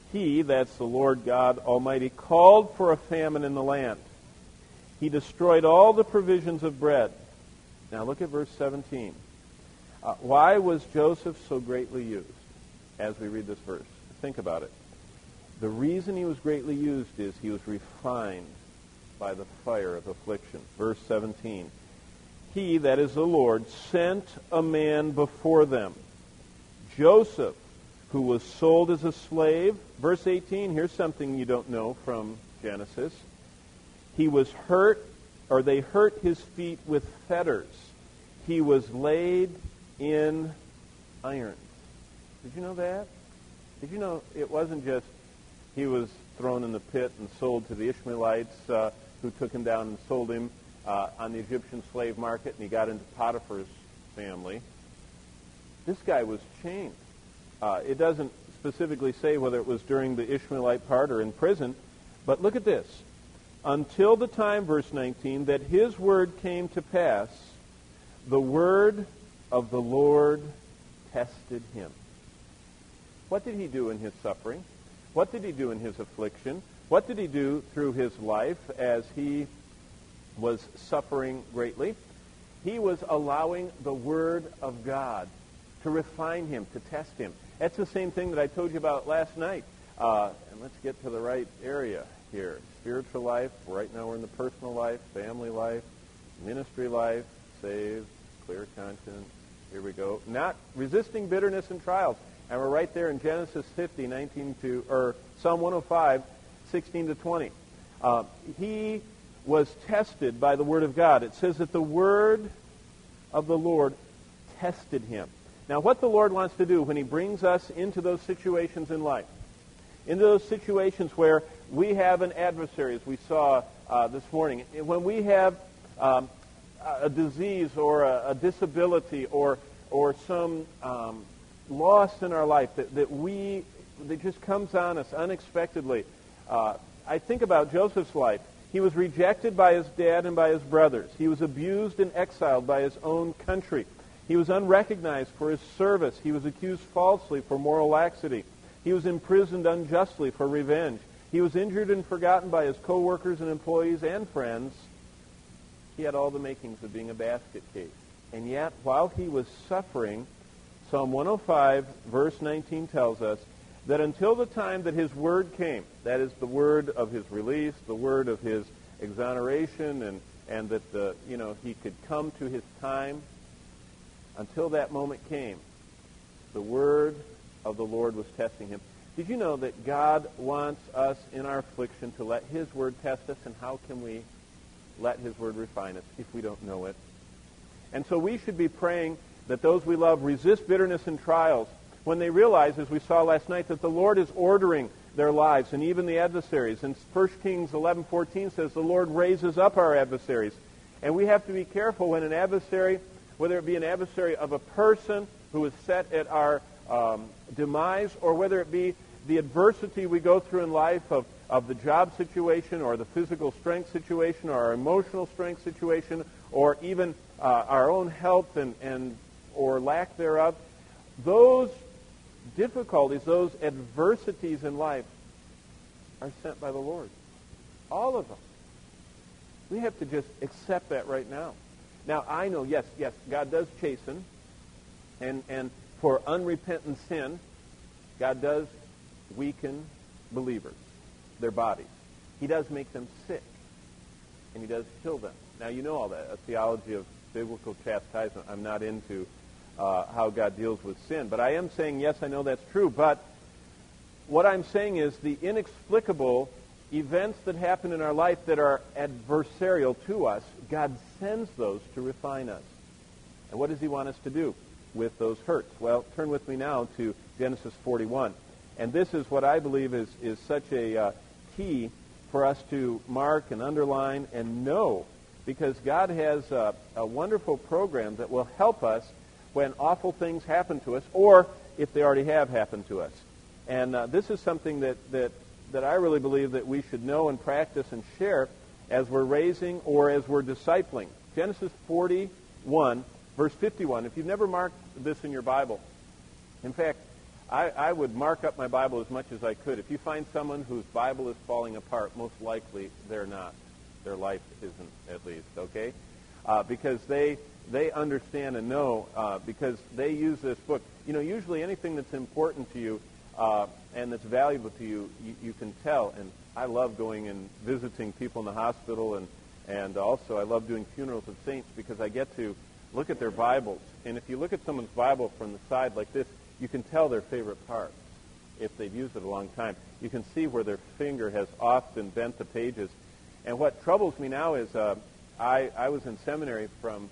He, that's the Lord God Almighty, called for a famine in the land. He destroyed all the provisions of bread. Now look at verse 17. Why was Joseph so greatly used as we read this verse? Think about it. The reason he was greatly used is he was refined by the fire of affliction. Verse 17. He, that is the Lord, sent a man before them, Joseph, who was sold as a slave. Verse 18, here's something you don't know from Genesis. He was hurt, or they hurt his feet with fetters. He was laid in irons. Did you know that? Did you know it wasn't just he was thrown in the pit and sold to the Ishmaelites who took him down and sold him on the Egyptian slave market, and he got into Potiphar's family. This guy was chained. It doesn't specifically say whether it was during the Ishmaelite part or in prison, but look at this. Until the time, verse 19, that his word came to pass, the word of the Lord tested him. What did he do in his suffering? What did he do in his affliction? What did he do through his life as he was suffering greatly? He was allowing the Word of God to refine him, to test him. That's the same thing that I told you about last night. And let's get to the right area here. Spiritual life. Right now we're in the personal life, family life, ministry life, saved, clear conscience. Here we go. Not resisting bitterness and trials. And we're right there in Genesis 50, 19 to, or Psalm 105, 16 to 20. He was tested by the Word of God. It says that the Word of the Lord tested him. Now, what the Lord wants to do when He brings us into those situations in life, into those situations where we have an adversary, as we saw this morning, when we have a disease or a disability or some loss in our life that just comes on us unexpectedly. I think about Joseph's life. He was rejected by his dad and by his brothers. He was abused and exiled by his own country. He was unrecognized for his service. He was accused falsely for moral laxity. He was imprisoned unjustly for revenge. He was injured and forgotten by his co-workers and employees and friends. He had all the makings of being a basket case. And yet, while he was suffering, Psalm 105, verse 19 tells us that until the time that his word came, that is the word of his release, the word of his exoneration, and that he could come to his time, until that moment came, the word of the Lord was testing him. Did you know that God wants us in our affliction to let His word test us? And how can we let His word refine us if we don't know it? And so we should be praying that those we love resist bitterness and trials when they realize, as we saw last night, that the Lord is ordering their lives and even the adversaries. And 1 Kings 11:14 says the Lord raises up our adversaries. And we have to be careful when an adversary, whether it be an adversary of a person who is set at our demise, or whether it be the adversity we go through in life of the job situation or the physical strength situation or our emotional strength situation or even our own health and or lack thereof. Those difficulties, those adversities in life are sent by the Lord. All of them. We have to just accept that right now. Now, I know, yes, God does chasten, and for unrepentant sin, God does weaken believers, their bodies. He does make them sick, and He does kill them. Now, you know all that, a theology of biblical chastisement. I'm not into how God deals with sin, but I am saying, yes, I know that's true, but what I'm saying is the inexplicable events that happen in our life that are adversarial to us, God sends those to refine us. And what does He want us to do with those hurts? Well, turn with me now to Genesis 41. And this is what I believe is such a key for us to mark and underline and know, because God has a wonderful program that will help us when awful things happen to us, or if they already have happened to us. And this is something that I really believe that we should know and practice and share as we're raising or as we're discipling. Genesis 41, verse 51. If you've never marked this in your Bible, in fact, I would mark up my Bible as much as I could. If you find someone whose Bible is falling apart, most likely they're not. Their life isn't, at least, okay? Because they understand and know, because they use this book. You know, usually anything that's important to you and that's valuable to you, you can tell. And I love going and visiting people in the hospital, and also I love doing funerals of saints because I get to look at their Bibles. And if you look at someone's Bible from the side like this, you can tell their favorite parts if they've used it a long time. You can see where their finger has often bent the pages. And what troubles me now is I was in seminary from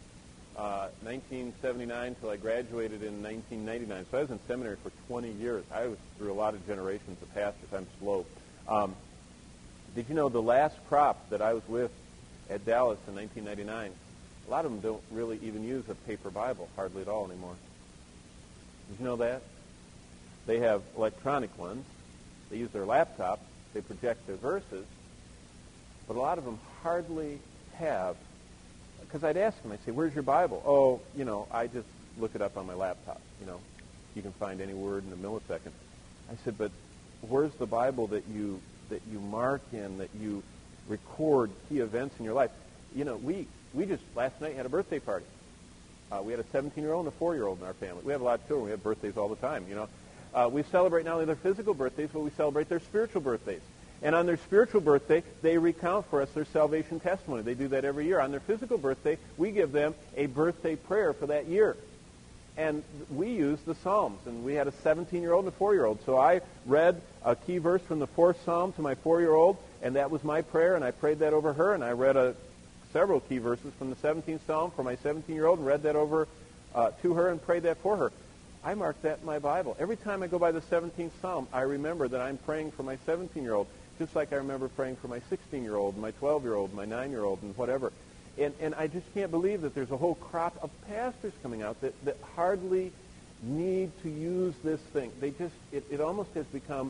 1979 till I graduated in 1999. So I was in seminary for 20 years. I was through a lot of generations of pastors. I'm slow. Did you know the last crop that I was with at Dallas in 1999, a lot of them don't really even use a paper Bible, hardly at all anymore. Did you know that? They have electronic ones. They use their laptop. They project their verses. But a lot of them hardly have, because I'd ask them, I'd say, where's your Bible? Oh, you know, I just look it up on my laptop. You know, you can find any word in a millisecond. I said, but where's the Bible that you mark in, that you record key events in your life? You know, we just last night had a birthday party. We had a 17-year-old and a 4-year-old in our family. We have a lot of children. We have birthdays all the time, you know. We celebrate not only their physical birthdays, but we celebrate their spiritual birthdays. And on their spiritual birthday, they recount for us their salvation testimony. They do that every year. On their physical birthday, we give them a birthday prayer for that year. And we use the Psalms. And we had a 17-year-old and a 4-year-old. So I read a key verse from the 4th Psalm to my 4-year-old, and that was my prayer, and I prayed that over her. And I read several key verses from the 17th Psalm for my 17-year-old and read that over to her and prayed that for her. I mark that in my Bible. Every time I go by the 17th Psalm, I remember that I'm praying for my 17-year-old, just like I remember praying for my 16-year-old, my 12-year-old, my 9-year-old, and whatever. And I just can't believe that there's a whole crop of pastors coming out that hardly need to use this thing. They just, it almost has become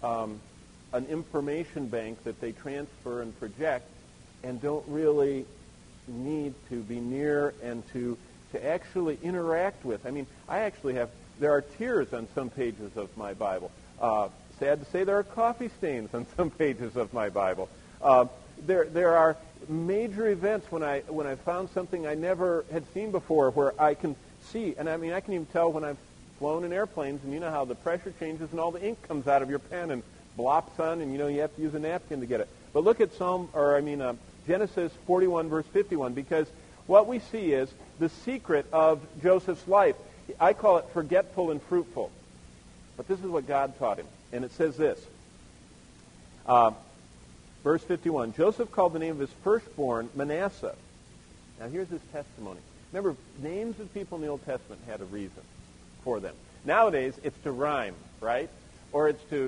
an information bank that they transfer and project and don't really need to be near and to actually interact with. I mean, there are tears on some pages of my Bible. Sad to say, there are coffee stains on some pages of my Bible. There are major events when I found something I never had seen before where I can see, and I mean, I can even tell when I've flown in airplanes, and you know how the pressure changes and all the ink comes out of your pen and blops on, and you know you have to use a napkin to get it. But look at Genesis 41, verse 51, because what we see is the secret of Joseph's life. I call it forgetful and fruitful. But this is what God taught him. And it says this. Verse 51, Joseph called the name of his firstborn Manasseh. Now here's his testimony. Remember, names of people in the Old Testament had a reason for them. Nowadays, it's to rhyme, right? Or it's to,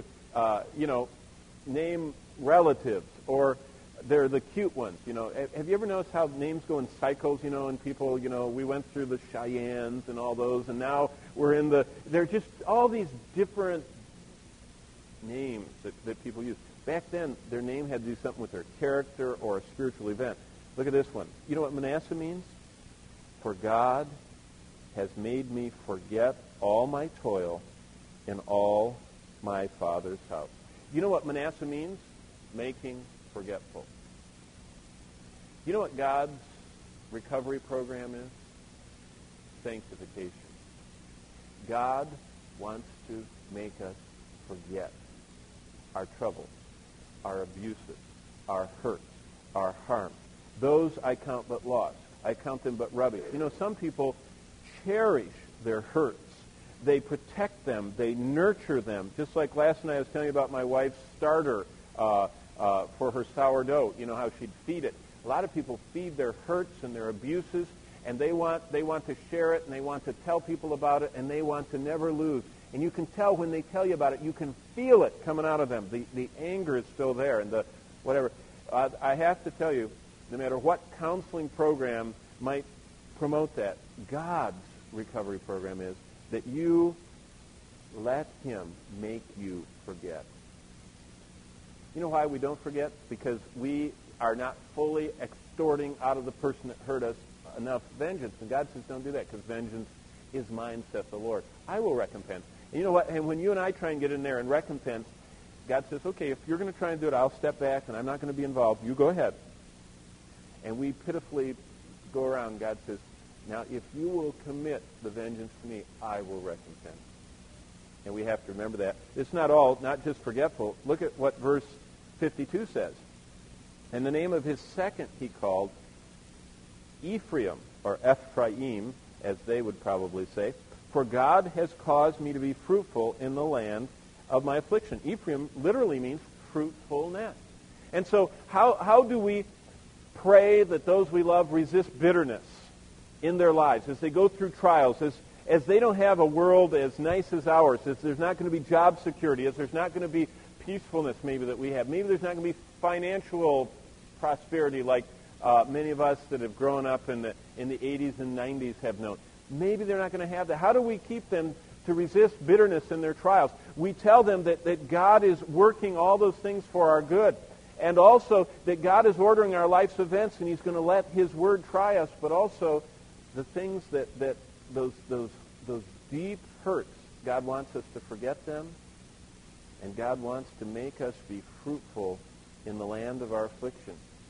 name relatives, or they're the cute ones. You know, have you ever noticed how names go in cycles? You know, and people, you know, we went through the Cheyennes and all those, and now they're just all these different names that people use. Back then, their name had to do something with their character or a spiritual event. Look at this one. You know what Manasseh means? For God has made me forget all my toil in all my father's house. You know what Manasseh means? Making forgetful. You know what God's recovery program is? Sanctification. God wants to make us forget our troubles, our abuses, our hurts, our harms. Those I count but loss. I count them but rubbish. You know, some people cherish their hurts. They protect them. They nurture them. Just like last night I was telling you about my wife's starter for her sourdough. You know, how she'd feed it. A lot of people feed their hurts and their abuses, and they want to share it, and they want to tell people about it, and they want to never lose. And you can tell when they tell you about it, you can feel it coming out of them. The anger is still there, and the whatever. I have to tell you, no matter what counseling program might promote that, God's recovery program is that you let Him make you forget. You know why we don't forget? Because we are not fully extorting out of the person that hurt us enough vengeance. And God says, don't do that, because vengeance is mine, saith the Lord. I will recompense. And you know what? And when you and I try and get in there and recompense, God says, okay, if you're going to try and do it, I'll step back and I'm not going to be involved. You go ahead. And we pitifully go around. God says, now if you will commit the vengeance to me, I will recompense. And we have to remember that. It's not just forgetful. Look at what verse 52 says. And the name of his second he called Ephraim, or Ephraim, as they would probably say, for God has caused me to be fruitful in the land of my affliction. Ephraim literally means fruitfulness. And so how do we pray that those we love resist bitterness in their lives as they go through trials, as they don't have a world as nice as ours, as there's not going to be job security, as there's not going to be peacefulness maybe that we have. Maybe there's not going to be financial prosperity like many of us that have grown up in the 80s and 90s have known. Maybe they're not going to have that. How do we keep them to resist bitterness in their trials? We tell them that God is working all those things for our good, and also that God is ordering our life's events, and he's going to let his word try us, but also the things that those deep hurts, God wants us to forget them, and God wants to make us be fruitful in the land of our affliction.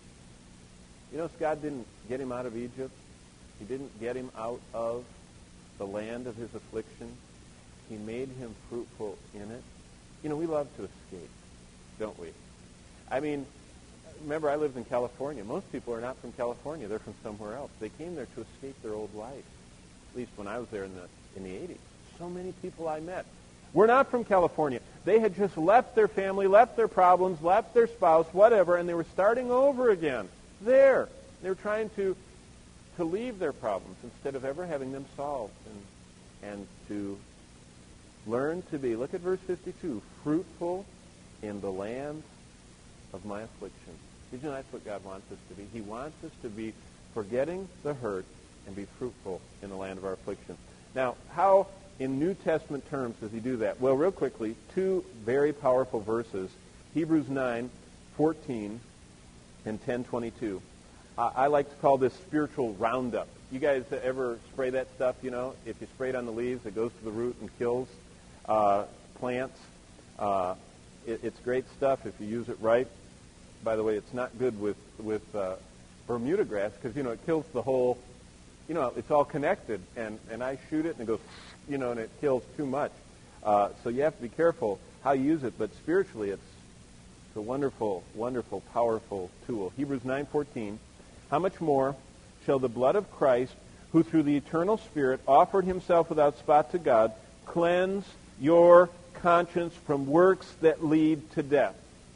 You know, God didn't get him out of Egypt. He didn't get him out of the land of his affliction. He made him fruitful in it. You know, we love to escape, don't we? I mean, remember, I lived in California. Most people are not from California. They're from somewhere else. They came there to escape their old life, at least when I was there in the 80s. So many people I met were not from California. They had just left their family, left their problems, left their spouse, whatever, and they were starting over again there. They were trying to leave their problems instead of ever having them solved, and to learn to be, look at verse 52, fruitful in the land of my affliction. Did you know that's what God wants us to be? He wants us to be forgetting the hurt and be fruitful in the land of our affliction. Now, how in New Testament terms does he do that? Well, real quickly, two very powerful verses, Hebrews 9:14 and 10:22. I like to call this spiritual roundup. You guys ever spray that stuff, you know? If you spray it on the leaves, it goes to the root and kills plants. It's great stuff if you use it right. By the way, it's not good with Bermuda grass because, you know, it kills the whole, you know, it's all connected. And I shoot it and it goes, you know, and it kills too much. So you have to be careful how you use it. But spiritually, it's a wonderful, wonderful, powerful tool. Hebrews 9:14. How much more shall the blood of Christ, who through the eternal Spirit offered himself without spot to God, cleanse your conscience from works that lead to death?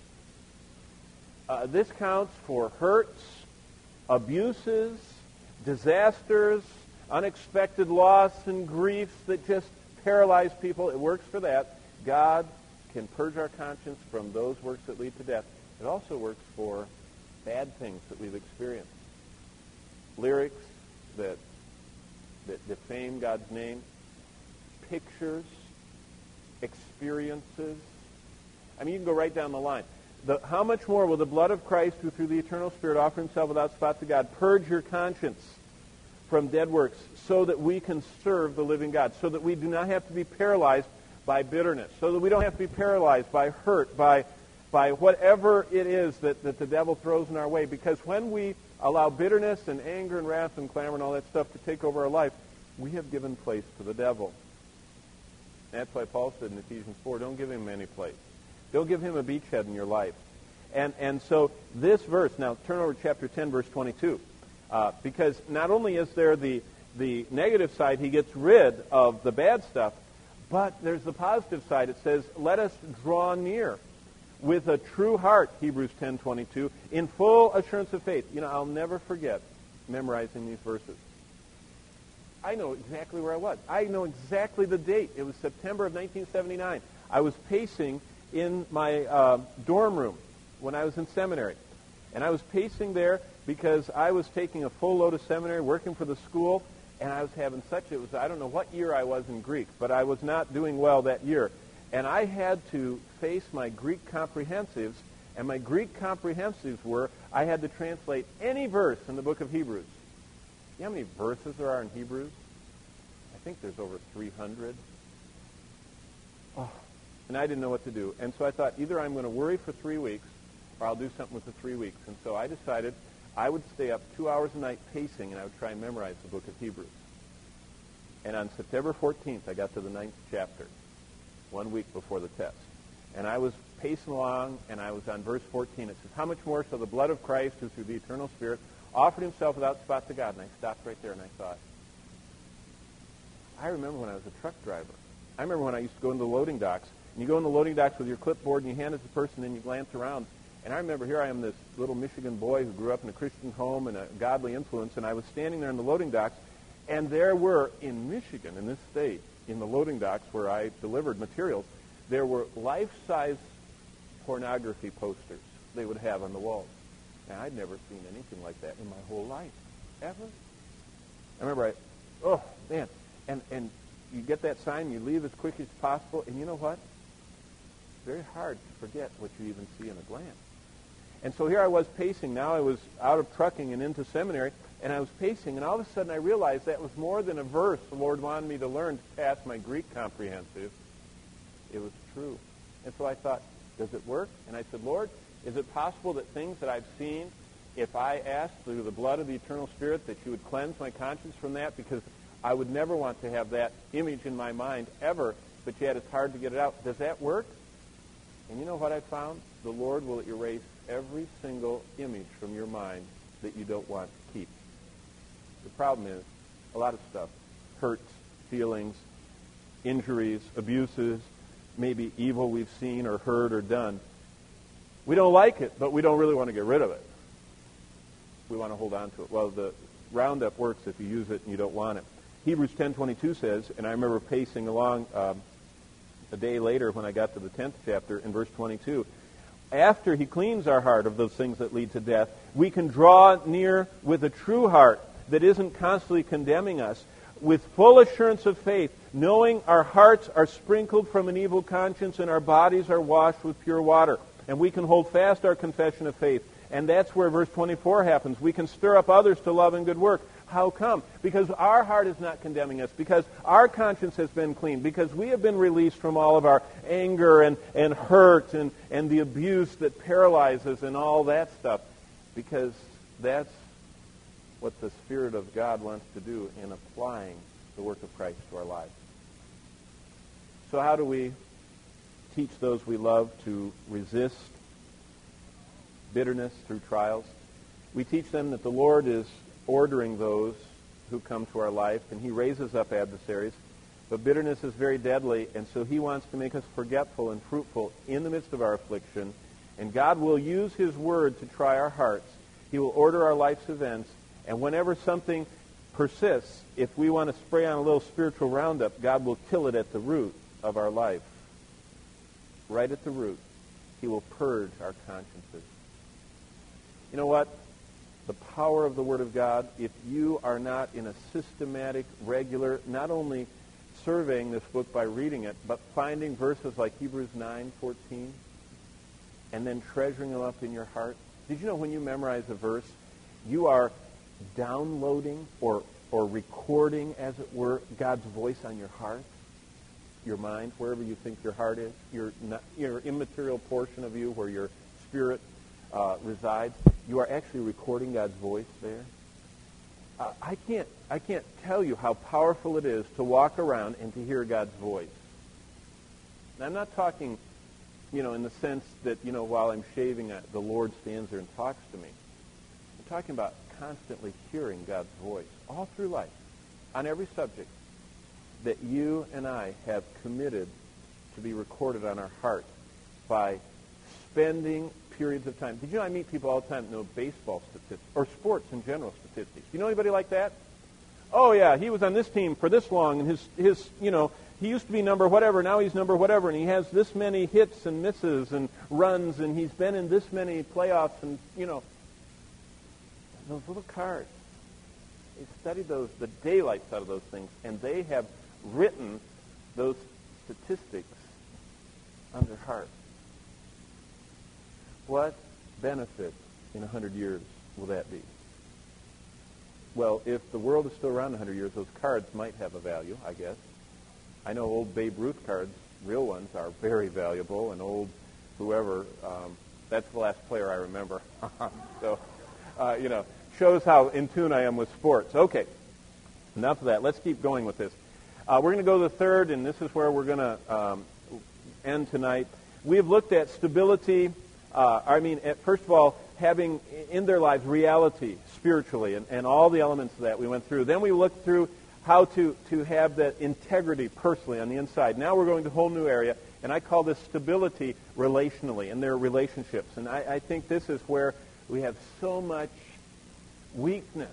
This counts for hurts, abuses, disasters, unexpected loss and griefs that just paralyze people. It works for that. God can purge our conscience from those works that lead to death. It also works for bad things that we've experienced. Lyrics that defame God's name, pictures, experiences. I mean, you can go right down the line. How much more will the blood of Christ, who through the eternal Spirit offered himself without spot to God, purge your conscience from dead works so that we can serve the living God, so that we do not have to be paralyzed by bitterness, so that we don't have to be paralyzed by hurt, by whatever it is that the devil throws in our way. Because when we allow bitterness and anger and wrath and clamor and all that stuff to take over our life, we have given place to the devil. That's why Paul said in Ephesians 4, don't give him any place. Don't give him a beachhead in your life. And so this verse, now turn over to chapter 10, verse 22, because not only is there the negative side, he gets rid of the bad stuff, but there's the positive side. It says, let us draw near with a true heart, Hebrews 10:22, in full assurance of faith. You know, I'll never forget memorizing these verses. I know exactly where I was. I know exactly the date. It was September of 1979. I was pacing in my dorm room when I was in seminary. And I was pacing there because I was taking a full load of seminary, working for the school, and I was having I don't know what year I was in Greek, but I was not doing well that year. And I had to face my Greek comprehensives, and my Greek comprehensives were, I had to translate any verse in the book of Hebrews. You know how many verses there are in Hebrews? I think there's over 300. And I didn't know what to do. And so I thought, either I'm going to worry for 3 weeks, or I'll do something with the 3 weeks. And so I decided I would stay up 2 hours a night pacing, and I would try and memorize the book of Hebrews. And on September 14th, I got to the 9th chapter, 1 week before the test. And I was pacing along, and I was on verse 14. It says, how much more shall the blood of Christ, who through the eternal Spirit offered himself without spot to God? And I stopped right there, and I thought, I remember when I was a truck driver. I remember when I used to go into the loading docks. And you go in the loading docks with your clipboard, and you hand it to the person, and you glance around. And I remember here I am, this little Michigan boy who grew up in a Christian home and a godly influence, and I was standing there in the loading docks, and there were, in Michigan, in this state, in the loading docks where I delivered materials, there were life-size pornography posters they would have on the walls. Now, I'd never seen anything like that in my whole life, ever. I remember oh, man. And you get that sign, you leave as quick as possible, and you know what? It's very hard to forget what you even see in a glance. And so here I was pacing. Now I was out of trucking and into seminary, and I was pacing, and all of a sudden I realized that was more than a verse the Lord wanted me to learn to pass my Greek comprehensive. It was true. And so I thought, does it work? And I said, Lord, is it possible that things that I've seen, if I asked through the blood of the eternal Spirit that you would cleanse my conscience from that? Because I would never want to have that image in my mind ever, but yet it's hard to get it out. Does that work? And you know what I found? The Lord will erase every single image from your mind that you don't want to keep. The problem is a lot of stuff, hurts, feelings, injuries, abuses, maybe evil we've seen or heard or done. We don't like it, but we don't really want to get rid of it. We want to hold on to it. Well, the Roundup works if you use it and you don't want it. Hebrews 10:22 says, and I remember pacing along a day later when I got to the 10th chapter in verse 22, after he cleans our heart of those things that lead to death, we can draw near with a true heart that isn't constantly condemning us, with full assurance of faith, knowing our hearts are sprinkled from an evil conscience and our bodies are washed with pure water. And we can hold fast our confession of faith. And that's where verse 24 happens. We can stir up others to love and good work. How come? Because our heart is not condemning us, because our conscience has been cleaned, because we have been released from all of our anger and hurt and the abuse that paralyzes and all that stuff, because that's what the Spirit of God wants to do in applying the work of Christ to our lives. So how do we teach those we love to resist bitterness through trials? We teach them that the Lord is ordering those who come to our life, and he raises up adversaries. But bitterness is very deadly, and so he wants to make us forgetful and fruitful in the midst of our affliction. And God will use his word to try our hearts. He will order our life's events. And whenever something persists, if we want to spray on a little spiritual Roundup, God will kill it at the root of our life. Right at the root. He will purge our consciences. You know what? The power of the Word of God, if you are not in a systematic, regular, not only surveying this book by reading it, but finding verses like Hebrews 9:14, and then treasuring them up in your heart. Did you know when you memorize a verse, you are downloading or recording, as it were, God's voice on your heart, your mind, wherever you think your heart is, your immaterial portion of you where your spirit resides. You are actually recording God's voice there. I can't tell you how powerful it is to walk around and to hear God's voice. And I'm not talking, in the sense that, while I'm shaving, the Lord stands there and talks to me. I'm talking about constantly hearing God's voice all through life, on every subject that you and I have committed to be recorded on our heart by spending periods of time. Did you know I meet people all the time that know baseball statistics or sports in general statistics? You know anybody like that? Oh yeah, he was on this team for this long, and his he used to be number whatever, now he's number whatever, and he has this many hits and misses and runs, and he's been in this many playoffs, and those little cards. They study those, the daylights out of those things, and they have written those statistics on their heart. What benefit in 100 years will that be? Well, if the world is still around 100 years, those cards might have a value, I guess. I know old Babe Ruth cards real ones are very valuable, and old whoever, that's the last player I remember. So, shows how in tune I am with sports. Okay, enough of that. Let's keep going with this. We're going to go to the third, and this is where we're going to end tonight. We have looked at stability, first of all, having in their lives reality spiritually and all the elements of that we went through. Then we looked through how to have that integrity personally on the inside. Now we're going to a whole new area, and I call this stability relationally in their relationships. And I think this is where we have so much weakness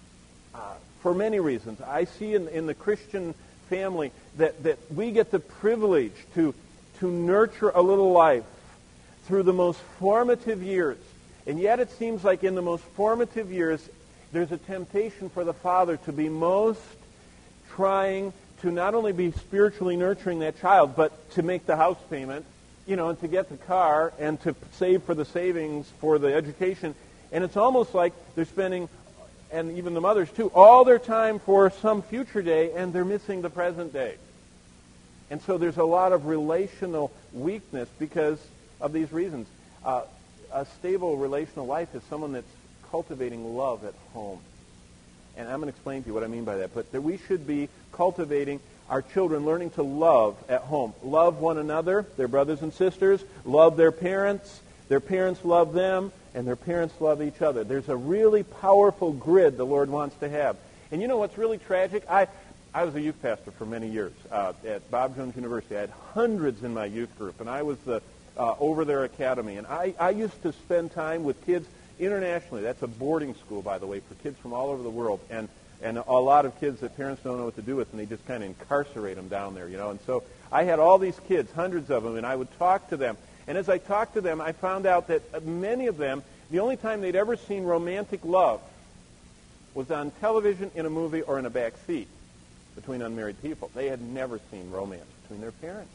for many reasons. I see in the Christian family that we get the privilege to nurture a little life through the most formative years. And yet it seems like in the most formative years, there's a temptation for the father to be most trying to not only be spiritually nurturing that child, but to make the house payment, and to get the car, and to save for the savings for the education. And it's almost like they're spending, and even the mothers too, all their time for some future day, and they're missing the present day. And so there's a lot of relational weakness because of these reasons. A stable relational life is someone that's cultivating love at home. And I'm going to explain to you what I mean by that. But that we should be cultivating our children, learning to love at home. Love one another, their brothers and sisters. Love their parents love them, and their parents love each other. There's a really powerful grid the Lord wants to have. And you know what's really tragic? I was a youth pastor for many years at Bob Jones University. I had hundreds in my youth group, and I was over their academy. And I used to spend time with kids internationally. That's a boarding school, by the way, for kids from all over the world. And a lot of kids that parents don't know what to do with, and they just kind of incarcerate them down there, And so I had all these kids, hundreds of them, and I would talk to them. And as I talked to them, I found out that many of them, the only time they'd ever seen romantic love was on television, in a movie, or in a back seat between unmarried people. They had never seen romance between their parents.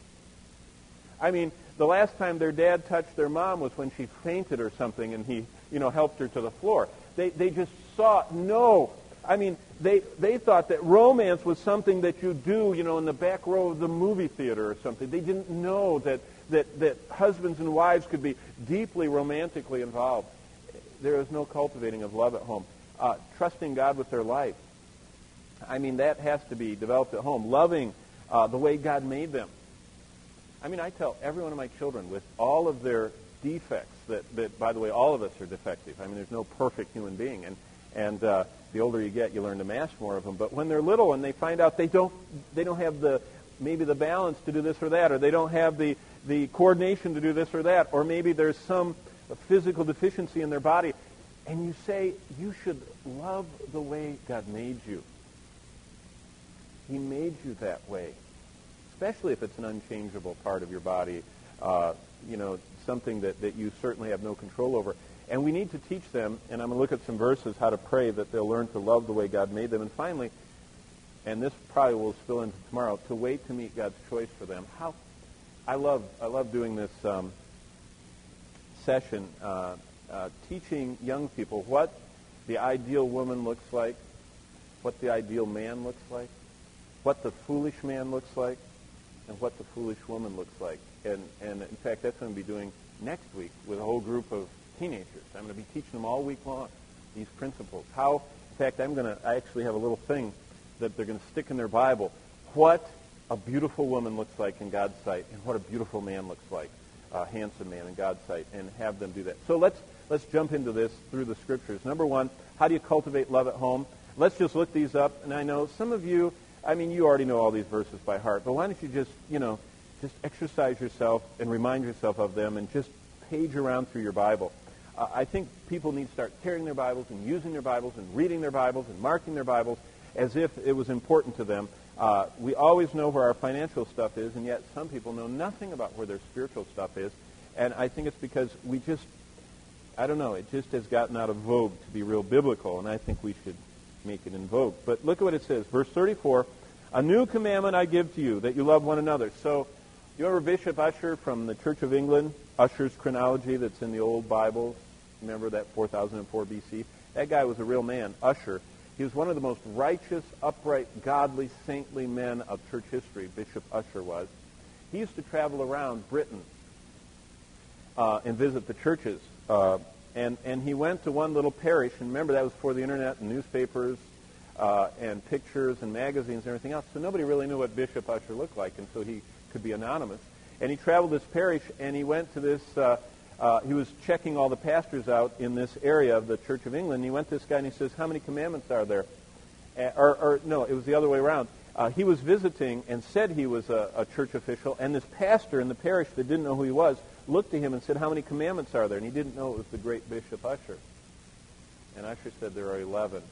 I mean, the last time their dad touched their mom was when she fainted or something, and he, helped her to the floor. They just saw, no. I mean, they thought that romance was something that you do, in the back row of the movie theater or something. They didn't know that husbands and wives could be deeply romantically involved. There is no cultivating of love at home. Trusting God with their life. I mean, that has to be developed at home. Loving the way God made them. I mean, I tell every one of my children, with all of their defects, that by the way, all of us are defective. I mean, there's no perfect human being. And the older you get, you learn to mask more of them. But when they're little and they find out they don't have maybe the balance to do this or that, or they don't have the coordination to do this or that, or maybe there's some physical deficiency in their body, and you say, you should love the way God made you. He made you that way, especially if it's an unchangeable part of your body, something that you certainly have no control over. And we need to teach them, and I'm going to look at some verses, how to pray that they'll learn to love the way God made them. And finally, and this probably will spill into tomorrow, to wait to meet God's choice for them. I love doing this session, teaching young people what the ideal woman looks like, what the ideal man looks like, what the foolish man looks like, and what the foolish woman looks like. And in fact, that's what I'm going to be doing next week with a whole group of teenagers. I'm going to be teaching them all week long these principles. In fact, I actually have a little thing that they're going to stick in their Bible. What a beautiful woman looks like in God's sight, and what a beautiful man looks like, a handsome man in God's sight, and have them do that. So let's jump into this through the Scriptures. Number one, how do you cultivate love at home? Let's just look these up. And I know some of you, you already know all these verses by heart, but why don't you just exercise yourself and remind yourself of them and just page around through your Bible. I think people need to start carrying their Bibles and using their Bibles and reading their Bibles and marking their Bibles as if it was important to them. We always know where our financial stuff is, and yet some people know nothing about where their spiritual stuff is. And I think it's because it just has gotten out of vogue to be real biblical, and I think we should make it in vogue. But look at what it says, verse 34, "A new commandment I give to you, that you love one another." So, you remember Bishop Ussher from the Church of England, Ussher's chronology that's in the old Bibles? Remember that 4004 BC? That guy was a real man, Ussher. He was one of the most righteous, upright, godly, saintly men of church history, Bishop Ussher was. He used to travel around Britain and visit the churches. And he went to one little parish, and remember that was before the internet and newspapers and pictures and magazines and everything else. So nobody really knew what Bishop Ussher looked like, and so he could be anonymous. And he traveled this parish, and he went to this, he was checking all the pastors out in this area of the Church of England. And he went to this guy, and he says, how many commandments are there? No, it was the other way around. He was visiting and said he was a church official, and this pastor in the parish that didn't know who he was looked at him and said, how many commandments are there? And he didn't know it was the great Bishop Ussher. And Ussher said, there are 11.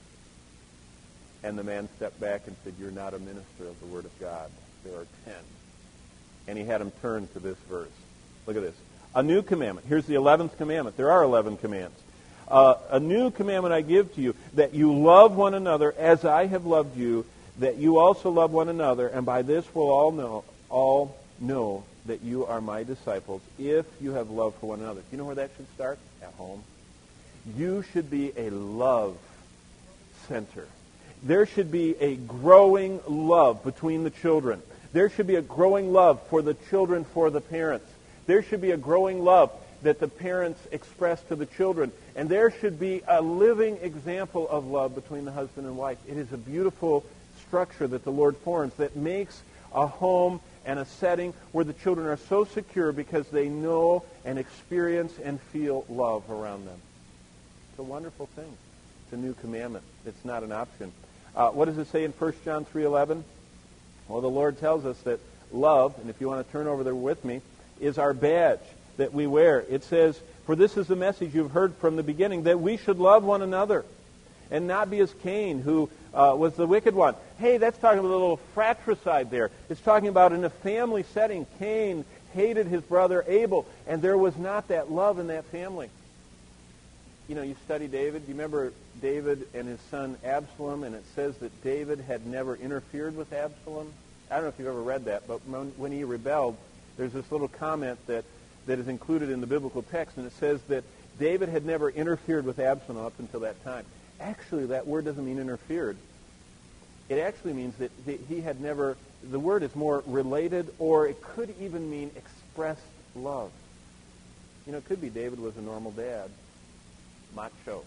And the man stepped back and said, you're not a minister of the Word of God. There are 10. And he had him turn to this verse. Look at this. A new commandment. Here's the 11th commandment. There are 11 commands. A new commandment I give to you, that you love one another as I have loved you, that you also love one another, and by this will all know that you are my disciples, if you have love for one another. Do you know where that should start? At home. You should be a love center. There should be a growing love between the children. There should be a growing love for the children for the parents. There should be a growing love that the parents express to the children. And there should be a living example of love between the husband and wife. It is a beautiful structure that the Lord forms that makes a home and a setting where the children are so secure because they know and experience and feel love around them. It's a wonderful thing. It's a new commandment. It's not an option. What does it say in 1 John 3:11? Well, the Lord tells us that love, and if you want to turn over there with me, is our badge that we wear. It says, for this is the message you've heard from the beginning, that we should love one another and not be as Cain, who was the wicked one. Hey, that's talking about a little fratricide there. It's talking about in a family setting, Cain hated his brother Abel, and there was not that love in that family. You know, you study David. Do you remember David and his son Absalom? And it says that David had never interfered with Absalom. I don't know if you've ever read that, but when he rebelled, there's this little comment that is included in the biblical text, and it says that David had never interfered with Absalom up until that time. Actually, that word doesn't mean interfered. It actually means that he had never, the word is more related, or it could even mean expressed love. You know, it could be David was a normal dad, macho,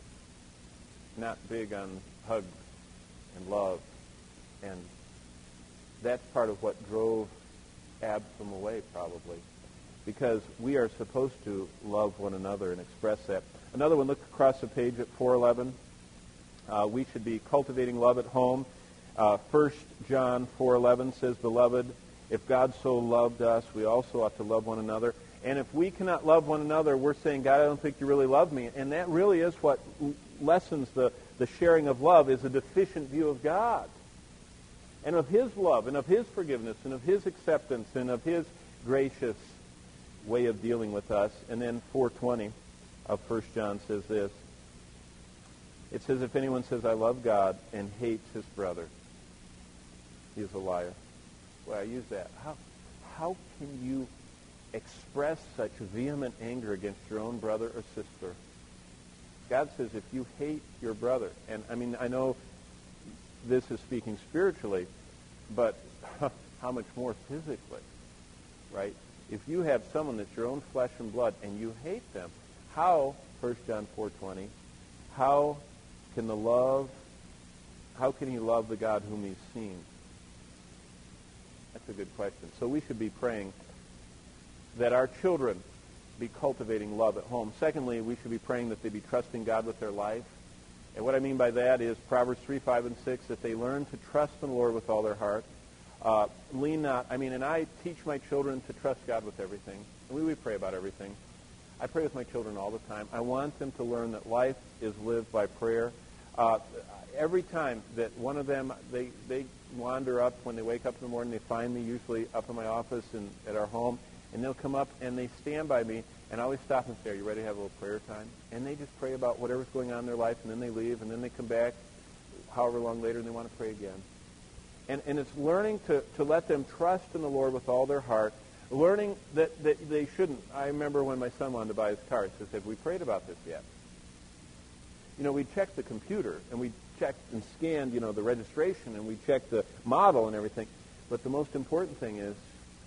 not big on hugs and love, and that's part of what drove Absalom away, probably, because we are supposed to love one another and express that. Another one, look across the page at 4:11. We should be cultivating love at home. 1 John 4:11 says, beloved, if God so loved us, we also ought to love one another. And if we cannot love one another, we're saying, God, I don't think you really love me. And that really is what lessens the sharing of love, is a deficient view of God and of his love and of his forgiveness and of his acceptance and of his gracious way of dealing with us. And then 4:20 of 1 John says this. It says, if anyone says, I love God and hates his brother, he is a liar. Well, I use that. How can you express such vehement anger against your own brother or sister? God says if you hate your brother, and I mean, I know this is speaking spiritually, but how much more physically, right? If you have someone that's your own flesh and blood and you hate them, how, 1 John 4:20, how can he love the God whom he's seen? That's a good question. So we should be praying that our children be cultivating love at home. Secondly, we should be praying that they be trusting God with their life. And what I mean by that is Proverbs 3:5 and 6, that they learn to trust in the Lord with all their heart. Lean not. And I teach my children to trust God with everything. And we pray about everything. I pray with my children all the time. I want them to learn that life is lived by prayer. Every time that one of them, they wander up, when they wake up in the morning, they find me usually up in my office and at our home, and they'll come up and they stand by me, and I always stop and say, are you ready to have a little prayer time? And they just pray about whatever's going on in their life, and then they leave, and then they come back however long later, and they want to pray again. And it's learning to let them trust in the Lord with all their heart, learning that they shouldn't. I remember when my son wanted to buy his car, he said, have we prayed about this yet? You know, we checked the computer, and we checked and scanned, the registration, and we checked the model and everything. But the most important thing is,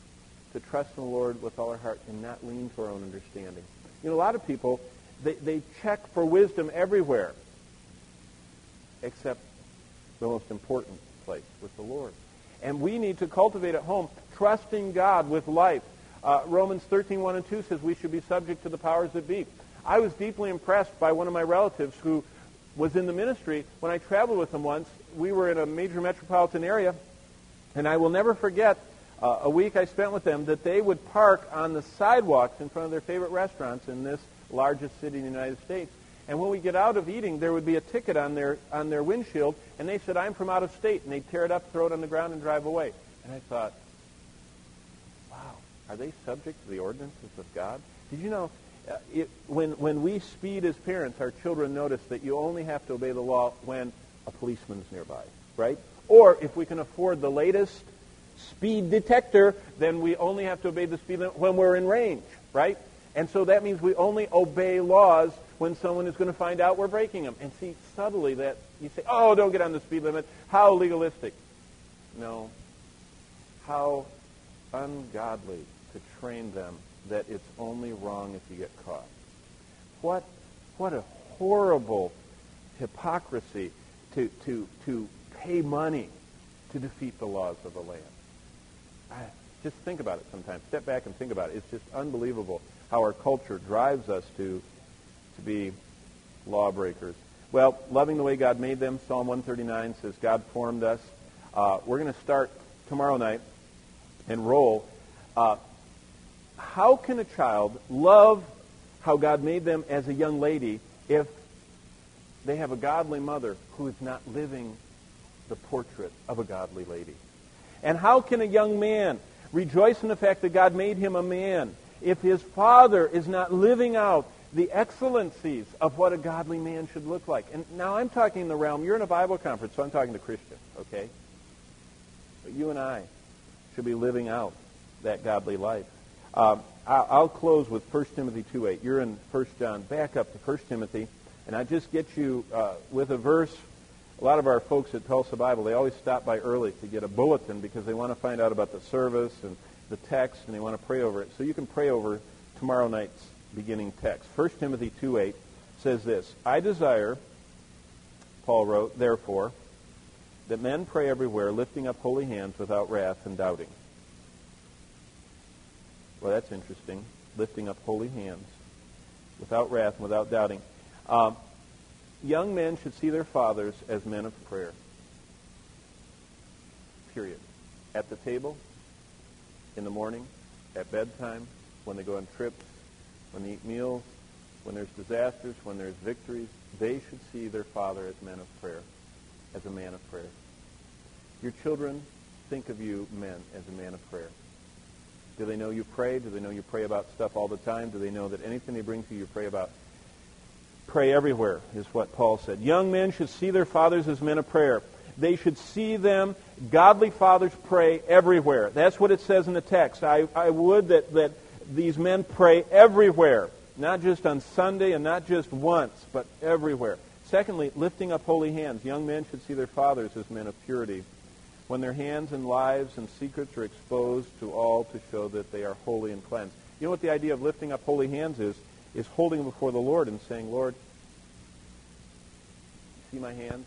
to trust in the Lord with all our heart and not lean to our own understanding. You know, a lot of people, they check for wisdom everywhere except the most important place, with the Lord. And we need to cultivate at home trusting God with life. Romans 13:1 and 2 says we should be subject to the powers that be. I was deeply impressed by one of my relatives who was in the ministry. When I traveled with him once, we were in a major metropolitan area, and I will never forget a week I spent with them, that they would park on the sidewalks in front of their favorite restaurants in this largest city in the United States. And when we get out of eating, there would be a ticket on their windshield, and they said, "I'm from out of state," and they'd tear it up, throw it on the ground, and drive away. And I thought, wow, are they subject to the ordinances of God? Did you know, when we speed as parents, our children notice that you only have to obey the law when a policeman's nearby, right? Or if we can afford the latest speed detector, then we only have to obey the speed limit when we're in range, right? And so that means we only obey laws when someone is going to find out we're breaking them. And see, subtly that you say, "Oh, don't get on the speed limit." How legalistic. No. How ungodly to train them that it's only wrong if you get caught. What a horrible hypocrisy to pay money to defeat the laws of the land. Just think about it sometimes. Step back and think about it. It's just unbelievable how our culture drives us to be lawbreakers. Well, loving the way God made them, Psalm 139 says God formed us. We're going to start tomorrow night and roll. How can a child love how God made them as a young lady if they have a godly mother who is not living the portrait of a godly lady? And how can a young man rejoice in the fact that God made him a man if his father is not living out the excellencies of what a godly man should look like? And now I'm talking in the realm, you're in a Bible conference, so I'm talking to Christians, okay? But you and I should be living out that godly life. I'll close with 1 Timothy 2:8. You're in 1 John. Back up to 1 Timothy, and I just get you with a verse. A lot of our folks at Tulsa Bible, they always stop by early to get a bulletin because they want to find out about the service and the text, and they want to pray over it. So you can pray over tomorrow night's beginning text. 1 Timothy 2:8 says this, "I desire," Paul wrote, "therefore, that men pray everywhere, lifting up holy hands without wrath and doubting." Well, that's interesting. Lifting up holy hands without wrath and without doubting. Young men should see their fathers as men of prayer. Period. At the table, in the morning, at bedtime, when they go on trips, when they eat meals, when there's disasters, when there's victories, they should see their father as men of prayer, as a man of prayer. Your children think of you, men, as a man of prayer. Do they know you pray? Do they know you pray about stuff all the time? Do they know that anything they bring to you, you pray about? Pray everywhere, is what Paul said. Young men should see their fathers as men of prayer. They should see them, godly fathers, pray everywhere. That's what it says in the text. I would that these men pray everywhere, not just on Sunday and not just once, but everywhere. Secondly, lifting up holy hands. Young men should see their fathers as men of purity, when their hands and lives and secrets are exposed to all to show that they are holy and cleansed. You know what the idea of lifting up holy hands is holding them before the Lord and saying, "Lord, see my hands?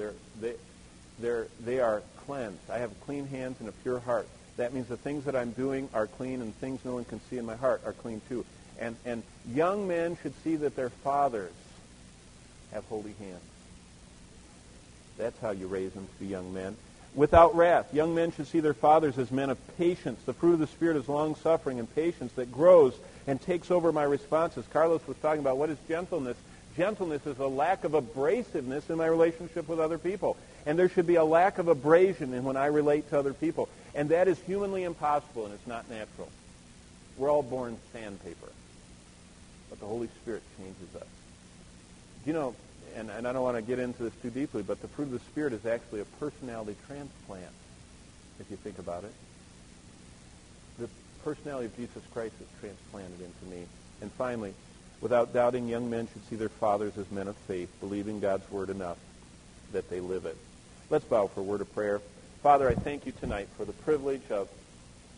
They are cleansed. I have clean hands and a pure heart." That means the things that I'm doing are clean, and things no one can see in my heart are clean too. And young men should see that their fathers have holy hands. That's how you raise them to be young men. Without wrath. Young men should see their fathers as men of patience. The fruit of the Spirit is long-suffering and patience that grows and takes over my responses. Carlos was talking about what is gentleness. Gentleness is a lack of abrasiveness in my relationship with other people. And there should be a lack of abrasion in when I relate to other people. And that is humanly impossible, and it's not natural. We're all born sandpaper. But the Holy Spirit changes us. You know, and I don't want to get into this too deeply, but the fruit of the Spirit is actually a personality transplant, if you think about it. The personality of Jesus Christ is transplanted into me. And finally, without doubting, young men should see their fathers as men of faith, believing God's word enough that they live it. Let's bow for a word of prayer. Father, I thank you tonight for the privilege of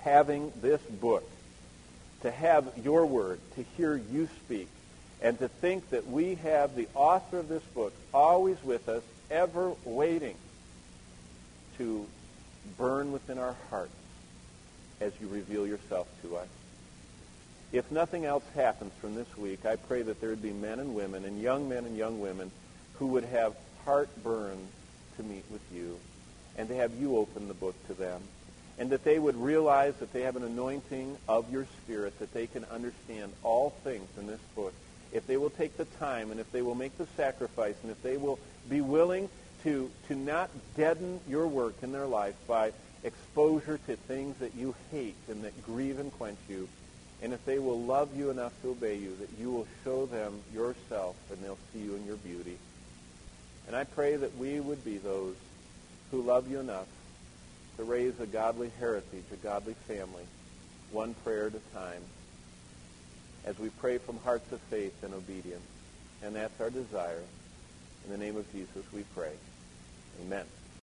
having this book, to have your word, to hear you speak, and to think that we have the author of this book always with us, ever waiting to burn within our hearts as you reveal yourself to us. If nothing else happens from this week, I pray that there would be men and women and young women who would have heartburn to meet with you and to have you open the book to them, and that they would realize that they have an anointing of your Spirit, that they can understand all things in this book. If they will take the time, and if they will make the sacrifice, and if they will be willing to not deaden your work in their life by exposure to things that you hate and that grieve and quench you, and if they will love you enough to obey you, that you will show them yourself and they'll see you in your beauty. And I pray that we would be those who love you enough to raise a godly heritage, a godly family, one prayer at a time, as we pray from hearts of faith and obedience. And that's our desire. In the name of Jesus we pray. Amen.